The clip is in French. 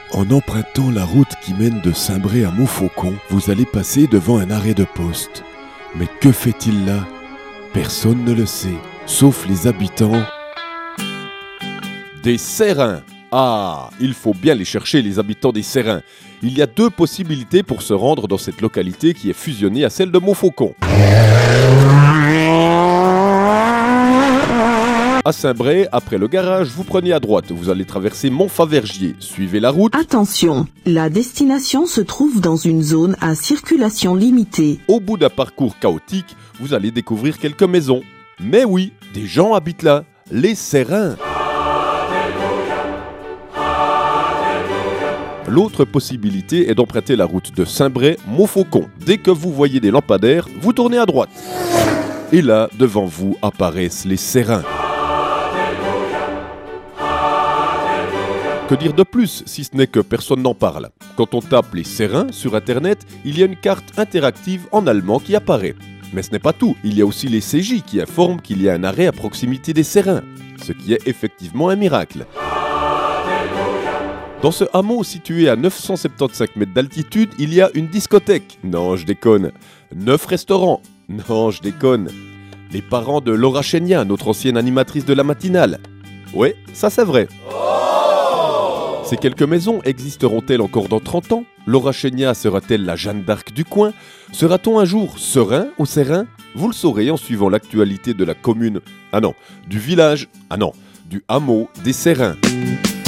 En empruntant la route qui mène de Saint-Bray à Montfaucon, vous allez passer devant un arrêt de poste. Mais que fait-il là ? Personne ne le sait, sauf les habitants des Sérins. Ah, il faut bien les chercher, les habitants des Sérins. Il y a 2 possibilités pour se rendre dans cette localité qui est fusionnée à celle de Montfaucon. À Saint-Bray, après le garage, vous prenez à droite. Vous allez traverser Montfavergier. Suivez la route. Attention, la destination se trouve dans une zone à circulation limitée. Au bout d'un parcours chaotique, vous allez découvrir quelques maisons. Mais oui, des gens habitent là, les Sérins. L'autre possibilité est d'emprunter la route de Saint-Bray-Montfaucon. Dès que vous voyez des lampadaires, vous tournez à droite. Et là, devant vous, apparaissent les Sérins. Que dire de plus, si ce n'est que personne n'en parle ? Quand on tape les Sérins sur Internet, il y a une carte interactive en allemand qui apparaît. Mais ce n'est pas tout, il y a aussi les CJ qui informent qu'il y a un arrêt à proximité des Sérins, ce qui est effectivement un miracle. Dans ce hameau situé à 975 mètres d'altitude, il y a une discothèque. Non, je déconne. 9 restaurants. Non, je déconne. Les parents de Laura Chénia, notre ancienne animatrice de la matinale. Ouais, ça c'est vrai. Ces quelques maisons existeront-elles encore dans 30 ans ? Laura Chénia sera-t-elle la Jeanne d'Arc du coin ? Sera-t-on un jour serein ou Sérin ? Vous le saurez en suivant l'actualité de la commune. Ah non, du village. Ah non, du hameau des Sérins.